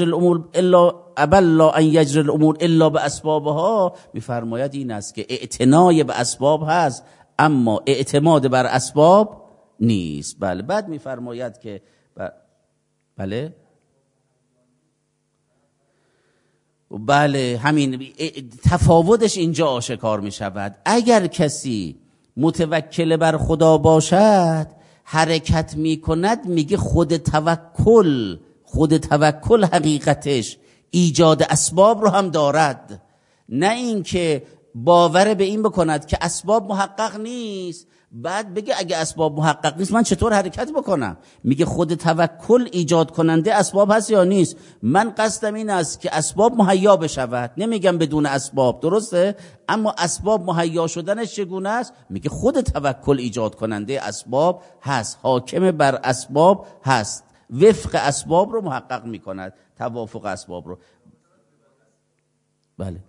الامور الا به اسبابها. میفرماید این است که اعتنای به اسباب هست اما اعتماد بر اسباب نیست. بله. بعد میفرماید که بله همین تفاوتش اینجا آشکار می شود. اگر کسی متوکل بر خدا باشد حرکت می کند، میگه خود توکل حقیقتش ایجاد اسباب رو هم دارد، نه اینکه باور به این بکند که اسباب محقق نیست بعد بگه اگه اسباب محقق نیست من چطور حرکت بکنم. میگه خود توکل ایجاد کننده اسباب هست یا نیست؟ من قصدم این است که اسباب مهیا بشود، نمیگم بدون اسباب، درسته؟ اما اسباب مهیا شدنش چگونه است؟ میگه خود توکل ایجاد کننده اسباب هست، حاکم بر اسباب هست، وفق اسباب رو محقق میکند، توافق اسباب رو. بله.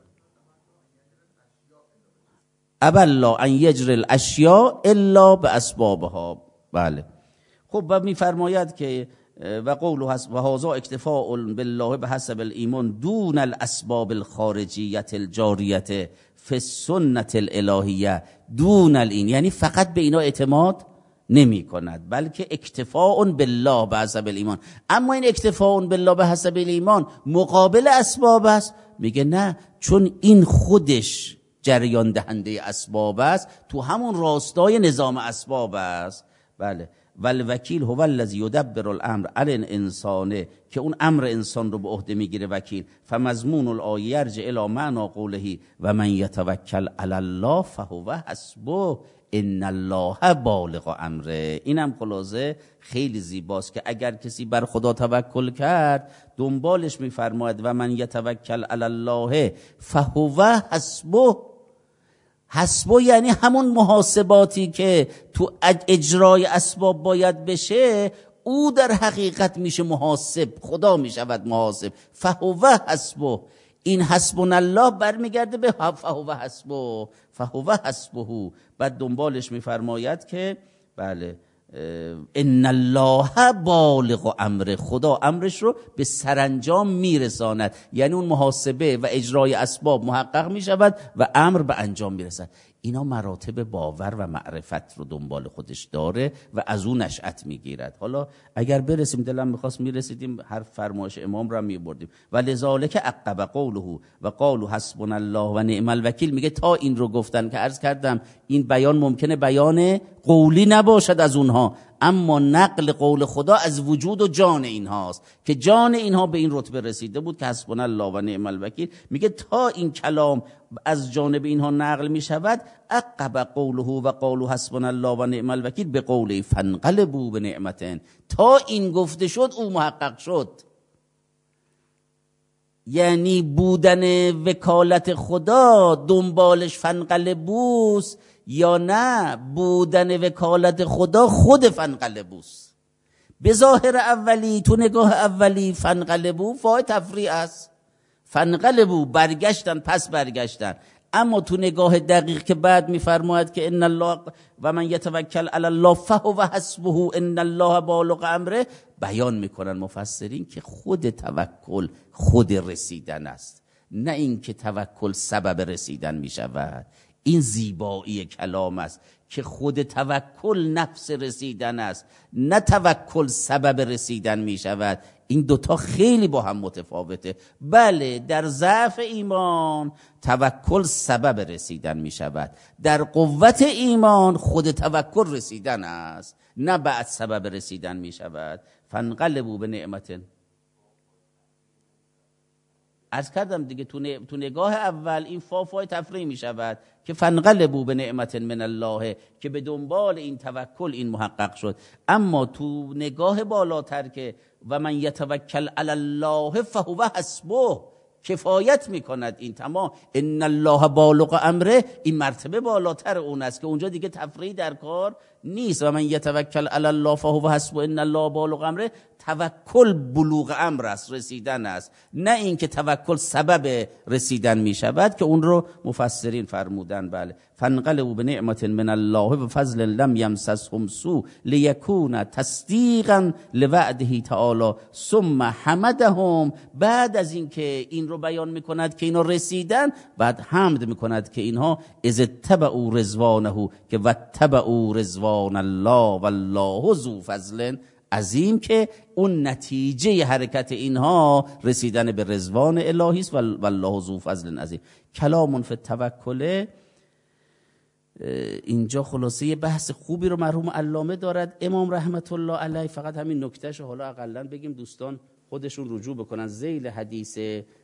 ابلا ان یجری الاشیاء الا باسبابها. بله. خب و میفرماید که و قول و هذا اکتفاء بالله بحسب الایمان دون الاسباب الخارجیه الجاریه فی السنه الالهیه دون این، یعنی فقط به اینا اعتماد نمی کند بلکه اکتفاء بالله بحسب الایمان. اما این اکتفاء بالله بحسب الایمان مقابل اسباب است. میگه نه، چون این خودش جریان دهنده اسباب است، تو همون راستای نظام اسباب است. بله. والوکیل هو الذی یدبر الامر علی الانسان، که اون امر انسان رو به عهده میگیره وکیل. فمضمون الآیه یرجع الی معنی قوله و من یتوکل علی الله فهو حسبه ان الله بالغ امره. اینم خلاصه خیلی زیباست که اگر کسی بر خدا توکل کرد دنبالش میفرماید و من یتوکل علی الله فهو حسبه. حسبه یعنی همون محاسباتی که تو اجرای اسباب باید بشه، او در حقیقت میشه محاسب، خدا میشود محاسب. فهو حسبه. این حسبنا الله برمیگرده به فهو حسبه، فهو حسبه. بعد دنبالش میفرماید که بله ان الله بالغ امره، خدا امرش رو به سرانجام میرساند، یعنی اون محاسبه و اجرای اسباب محقق میشود و امر به انجام میرسد. اینا مراتب باور و معرفت رو دنبال خودش داره و از اون نشأت میگیرد. حالا اگر برسیم، دلم میخواست میرسیدیم هر فرمایش امام رو میبردیم. و لذالک عقب قوله و قالوا حسبنا الله و نعم الوکیل. میگه تا این رو گفتن که عرض کردم این بیان ممکنه بیان قولی نباشد از اونها، اما نقل قول خدا از وجود و جان اینهاست که جان اینها به این رتبه رسیده بود که حسبنا الله و نعم الوکیل. میگه تا این کلام از جانب اینها نقل می شود، عقب قوله و قول حسبنا الله و نعم الوکیل به قوله فانقلبوا بنعمت. تا این گفته شد او محقق شد. یعنی بودن وکالت خدا دنبالش فانقلبوست یا نه بودن وکالت خدا خود فانقلبوست؟ به ظاهر اولی، تو نگاه اولی فانقلبو فاعل تفریع است، فانقلبو برگشتن، پس برگشتن. اما تو نگاه دقیق که بعد میفرماید که ان الله و من یتوکل علی الله فهو حسبه ان الله بالغ امره، بیان میکنن مفسرین که خود توکل خود رسیدن است، نه این که توکل سبب رسیدن میشود. این زیبایی کلام است که خود توکل نفس رسیدن است، نه توکل سبب رسیدن می شود. این دوتا خیلی با هم متفاوته. بله، در ضعف ایمان توکل سبب رسیدن می شود، در قوت ایمان خود توکل رسیدن است، نه بعد سبب رسیدن می شود. فانقلبوا به نعمت، عرض کردم دیگه تو نگاه اول این فای تفریع می شود که فانقلبوا به نعمت من الله، که به دنبال این توکل این محقق شد. اما تو نگاه بالاتر که و من یتوکل علی الله فهو حسبه، کفایت میکند این تمام، ان الله بالغ امره، این مرتبه بالاتر اون است که اونجا دیگه تفریع در کار نیست. و من یتوکل علی الله فهو حسبه ان الله بالغ امره، توکل بلوغ امر است، رسیدن است، نه اینکه توکل سبب رسیدن می شود که اون رو مفسرین فرمودن. بله، فانقلبوا بنعمت من الله و فضل لم یمسسهم سوء لیکون تصدیقا لوعده تعالی ثم حمدهم، بعد از اینکه این رو بیان میکند که اینا رسیدن، بعد حمد میکند که اینها اذ اتبعوا رضوانه، که واتبعوا رضوان الله والله ذو فضل عظیم، که اون نتیجه حرکت اینها رسیدن به رضوان الهی است. والله ذو فضل عظیم. کلام فی التوکل، اینجا خلاصه بحث خوبی رو مرحوم علامه دارد امام رحمت الله علیه. فقط همین نکتهشو حالا اقلا بگیم دوستان خودشون رجوع بکنن. ذیل حدیث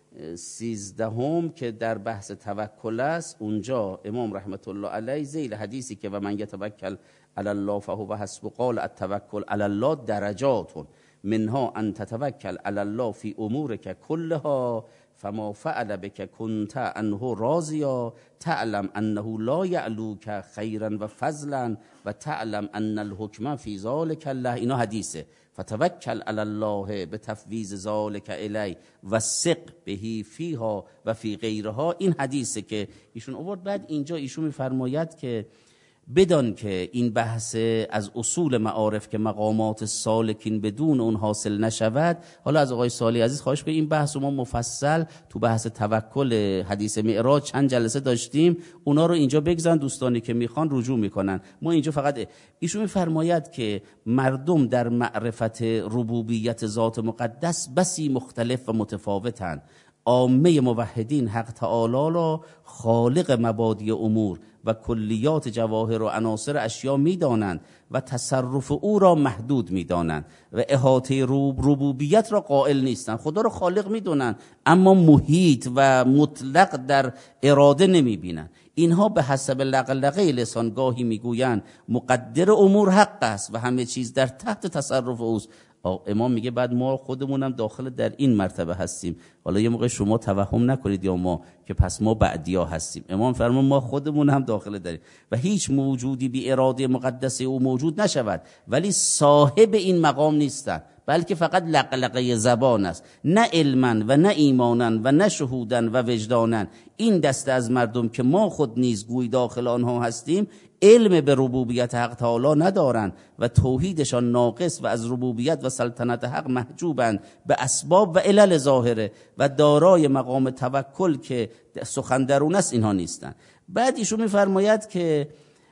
13 که در بحث توکل است، اونجا امام رحمت الله علیه ذیل حدیثی که و من یتوکل علی الله فهو حسبه قال التوکل علی الله درجات منها ان تتوکل علی الله فی امورک کلها فما فعل بک کنت عنه راضیا تعلم انه لا یعلوک خیرا و فضلا و تعلم ان الحکم فی ذلک الله. اینا حدیثه. فتوکل علی الله به تفویض ذلک الی و ثق بهی فیها و فی غیرها. این حدیثه که ایشون آورد. بعد اینجا ایشون میفرماید که بدان که این بحث از اصول معارف که مقامات سالکین بدون اون حاصل نشود. حالا از آقای صالحی عزیز خواهش کنم این بحث رو ما مفصل تو بحث توکل حدیث معراج چند جلسه داشتیم، اونا رو اینجا بگذارن، دوستانی که میخوان رجوع میکنن. ما اینجا فقط ایشون میفرماید که مردم در معرفت ربوبیت ذات مقدس بسی مختلف و متفاوتن. عامه موحدین حق تعالی را خالق مبادی امور و کلیات جواهر و عناصر اشیا میدانند و تصرف او را محدود میدانند و احاطه ربوبیت را قائل نیستند. خدا را خالق میدونند اما محیط و مطلق در اراده نمیبینند. اینها به حسب لغلغه لسانگاهی میگویند مقدر امور حق است و همه چیز در تحت تصرف اوست. امام میگه بعد ما خودمونم داخل در این مرتبه هستیم. حالا یه موقع شما توهم نکنید یا ما که پس ما بعدیا هستیم. امام فرمان ما خودمون هم داخل داریم و هیچ موجودی بی اراده مقدسه او موجود نشود ولی صاحب این مقام نیستند، بلکه فقط لقلقه زبان است، نه علما و نه ایمانا و نه شهودا و وجدانا. این دسته از مردم که ما خود نیز گوی داخل آنها هستیم علم به ربوبیت حق تعالی ندارند و توحیدشان ناقص و از ربوبیت و سلطنت حق محجوبند به اسباب و علل ظاهره و دارای مقام توکل که سخن درون است اینها نیستند. بعد ایشون میفرماید که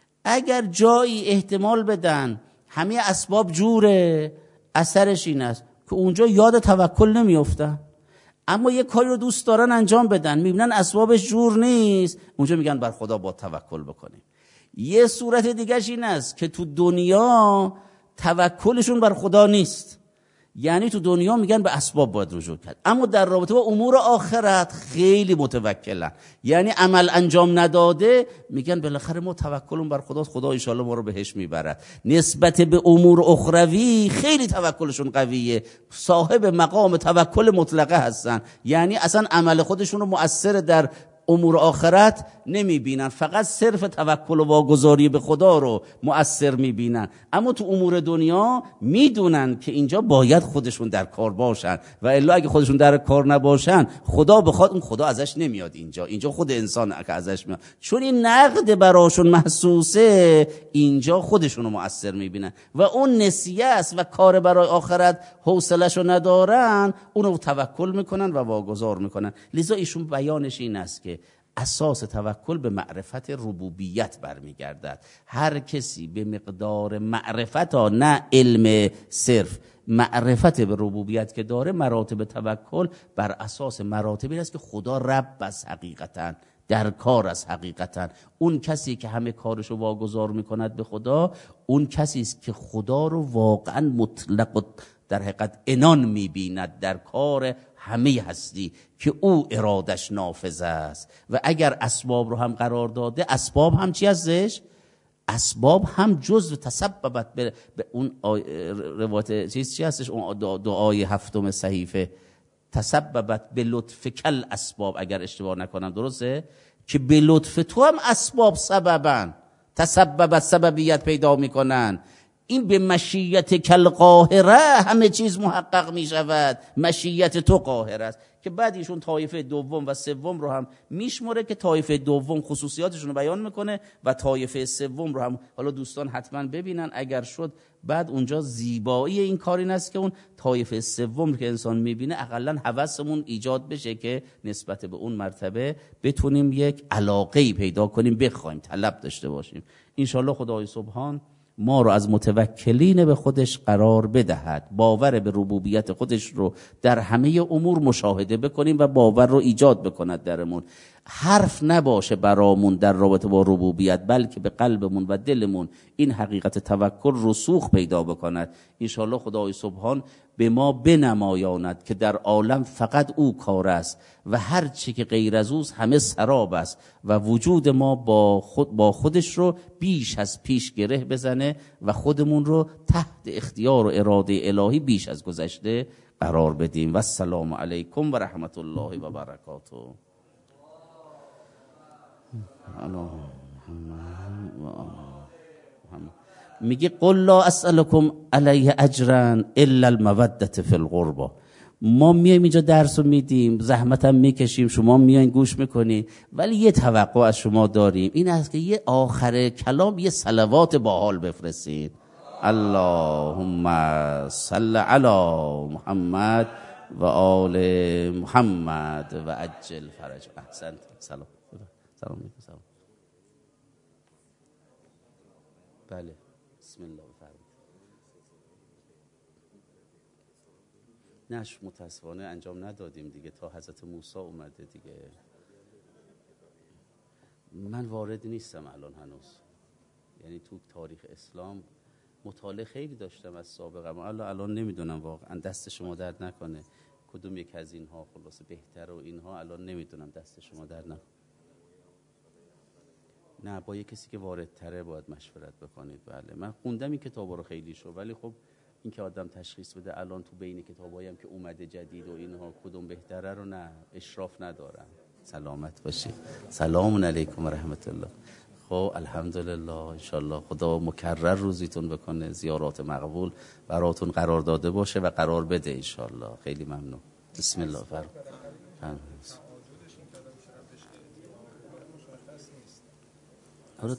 اگر جایی احتمال بدن همه اسباب جوره، اثرش این است که اونجا یاد توکل نمیافتن، اما یه کاری رو دوست دارن انجام بدن، میبینن اسبابش جور نیست، اونجا میگن بر خدا با توکل بکنیم. یه صورت دیگهش این است که تو دنیا توکلشون بر خدا نیست، یعنی تو دنیا میگن به اسباب باید رجوع کرد، اما در رابطه با امور آخرت خیلی متوکلن. یعنی عمل انجام نداده میگن بالاخره ما توکلون بر خداست، خدا انشالله ما رو بهش میبرد. نسبت به امور اخروی خیلی توکلشون قویه، صاحب مقام توکل مطلقه هستن، یعنی اصلا عمل خودشون رو مؤثر در امور آخرت نمیبینن، فقط صرف توکل و واگذاری به خدا رو مؤثر میبینن. اما تو امور دنیا میدونن که اینجا باید خودشون در کار باشن و الا اگه خودشون در کار نباشن خدا بخواد اون خدا ازش نمیاد، اینجا خود انسان که ازش میاد، چون این نقد براشون محسوسه اینجا خودشون رو مؤثر میبینن و اون نسیه است و کار برای آخرت حوصله‌شو ندارن، اونو توکل میکنن و واگذار میکنن. لذا ایشون بیانش این است که اساس توکل به معرفت ربوبیت برمیگردد. هر کسی به مقدار معرفت ها، نه علم صرف، معرفت به ربوبیت که داره، مراتب توکل بر اساس مراتبی است که خدا رب است، حقیقتا در کار است. حقیقتا اون کسی که همه کارشو واگذار میکند به خدا، اون کسی است که خدا رو واقعا مطلق و در حقیقت عنان میبیند در کار همه هستی که او ارادش نافذ است. و اگر اسباب رو هم قرار داده، اسباب هم چی هستش؟ اسباب هم جزء تسببت به اون روایت چی هستش؟ اون دعای 7 صحیفه، تسببت به لطف کل اسباب، اگر اشتباه نکنم درسته، که به لطف تو هم اسباب سببن، تسببت سببیت پیدا میکنن. این به مشیت کل قاهره همه چیز محقق می شود. مشیت تو قاهر است. که بعد ایشون طایفه دوم و سوم رو هم میشمره که طایفه دوم خصوصیاتشون رو بیان میکنه و طایفه سوم رو هم حالا دوستان حتما ببینن اگر شد. بعد اونجا زیبایی این کار این است که اون طایفه سوم که انسان میبینه اقلا هوسمون ایجاد بشه که نسبت به اون مرتبه بتونیم یک علاقه‌ای پیدا کنیم، بخوایم، طلب داشته باشیم. انشالله خدای سبحان ما رو از متوکلین به خودش قرار بدهد، باور به ربوبیت خودش رو در همه امور مشاهده بکنیم و باور رو ایجاد بکند درمون. حرف نباشه برامون در رابطه با ربوبیت، بلکه به قلبمون و دلمون این حقیقت توکل رسوخ پیدا بکند. انشالله خدای سبحان به ما بنمایاند که در عالم فقط او کار است و هر چی که غیر از اوست همه سراب است و وجود ما با خودش رو بیش از پیش گره بزنه و خودمون رو تحت اختیار و اراده الهی بیش از گذشته قرار بدیم. و السلام علیکم و رحمت الله و برکاته. میگه قل لا اسألكم علیه اجرا الا المودة فی القربى. ما میایم اینجا درس رو میدیم، زحمت هم میکشیم، شما میاین گوش میکنید، ولی یه توقع از شما داریم، این است که یه آخر کلام یه صلوات باحال بفرستید. اللهم صل علی محمد و آل محمد و عجل فرج. احسنت. سلام. سلام. بله بسم الله بفرمایید. نش متاسفانه انجام ندادیم دیگه تا حضرت موسی اومده دیگه. من وارد نیستم الان هنوز، یعنی تو تاریخ اسلام مطالعه خیلی داشتم از سابقه، اما الان نمیدونم واقعا، دست شما درد نکنه کدوم یک از اینها خلاصه بهتره و اینها الان نمیدونم، دست شما درد نکنه. نه با یه کسی که واردتره باید مشورت بکنید. بله من خوندم این کتابا رو خیلی شو، ولی خب این که آدم تشخیص بده الان تو بین کتابایی هم که اومده جدید و اینها کدوم بهتره رو نه، اشراف ندارم. سلامت باشید. سلام علیکم و رحمت الله. خب الحمدلله، انشالله خدا مکرر روزیتون بکنه، زیارات مقبول براتون قرار داده باشه و قرار بده انشالله. خیلی ممنون. بسم الله فرمایید. حالا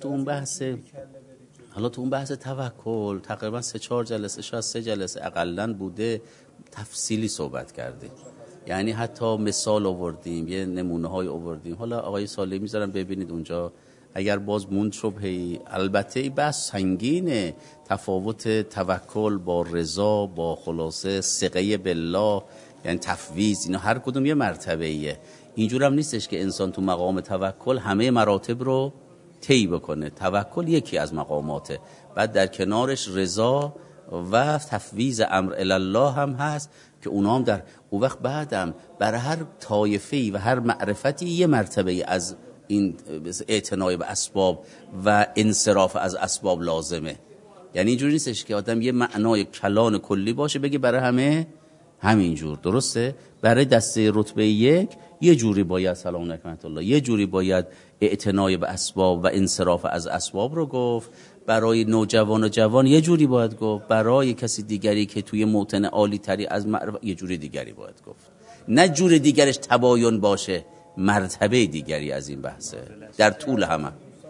تو اون بحث توکل تقریبا 3-4 جلسه شاید 3 جلسه اقلن بوده تفصیلی صحبت کردیم، یعنی حتی مثال آوردیم، یه نمونه های آوردیم. حالا آقای صالحی میذارم ببینید اونجا اگر باز موند شبهی. البته این بحث سنگینه، تفاوت توکل با رضا، با خلاصه ثقه بالله، یعنی تفویض، اینا هر کدوم یه مرتبه ایه. اینجور هم نیستش که انسان تو مقام توکل همه مراتب رو طی بکنه. توکل یکی از مقاماته، بعد در کنارش رضا و تفویض امر الی الله هم هست که اونا هم در اون وقت بعدم برای هر طایفه‌ای و هر معرفتی یه مرتبه از این اعتنای به اسباب و انصراف از اسباب لازمه. یعنی اینجوری نیستش که آدم یه معنای کلان کلی باشه بگه برای همه همینجور، درسته؟ برای دسته رتبه 1 یه جوری باید، سلام علیکم ورحمت الله، یه جوری باید اعتنای به اسباب و انصراف از اسباب رو گفت. برای نوجوان و جوان یه جوری باید گفت. برای کسی دیگری که توی موطن عالی تری از معرفت یه جوری دیگری باید گفت. نه جور دیگرش تباین باشه، مرتبه دیگری از این بحثه در طول همه.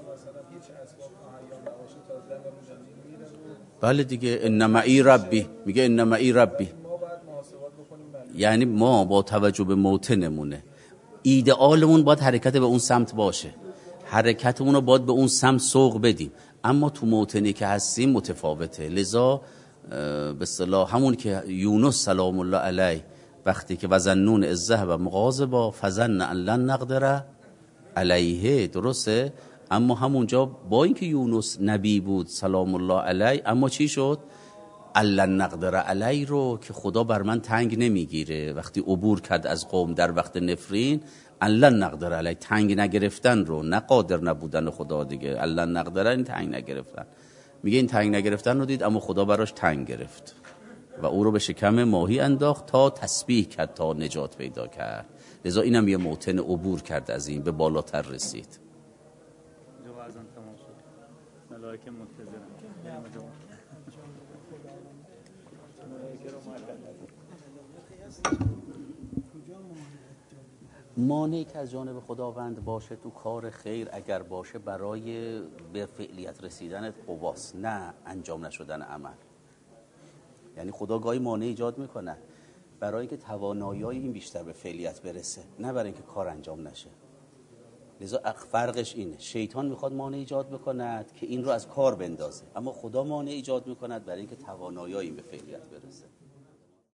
بله دیگه، انمعی ربی، میگه انمعی ربی، یعنی ما با توجه به موطنمونه ایدئالمون باید حرکت به اون سمت باشه، حرکتمون رو باید به اون سمت سوق بدیم، اما تو موطنی که هستیم متفاوته. لذا به اصطلاح همون که یونس سلام الله علیه وقتی که وظنون اذ ذهب مغاضبا فظن ان لن نقدر علیه، درسته، اما همونجا با اینکه یونس نبی بود سلام الله علیه، اما چی شد؟ لن نقدر علیه رو که خدا بر من تنگ نمیگیره، وقتی عبور کرد از قوم در وقت نفرین، لن نقدر علیه، تنگ نگرفتن رو، نه قادر نبودن خدا دیگه، لن نقدر این تنگ نگرفتن، میگه این تنگ نگرفتن رو دید اما خدا براش تنگ گرفت و او رو به شکم ماهی انداخت تا تسبیح کرد تا نجات پیدا کرد. لذا اینم یه موطن عبور کرد، از این به بالاتر رسید. مانعی که از جانب خداوند باشه تو کار خیر اگر باشه برای به فعلیت رسیدن قواست، نه انجام نشدن عمل. یعنی خدا گاهی مانع ایجاد میکنه برای اینکه توانایی این بیشتر به فعلیت برسه، نه برای اینکه کار انجام نشه. لذا فرقش اینه، شیطان میخواد مانع ایجاد بکند که این رو از کار بندازه، اما خدا مانع ایجاد میکند برای اینکه توانایی این به فعلیت برسه.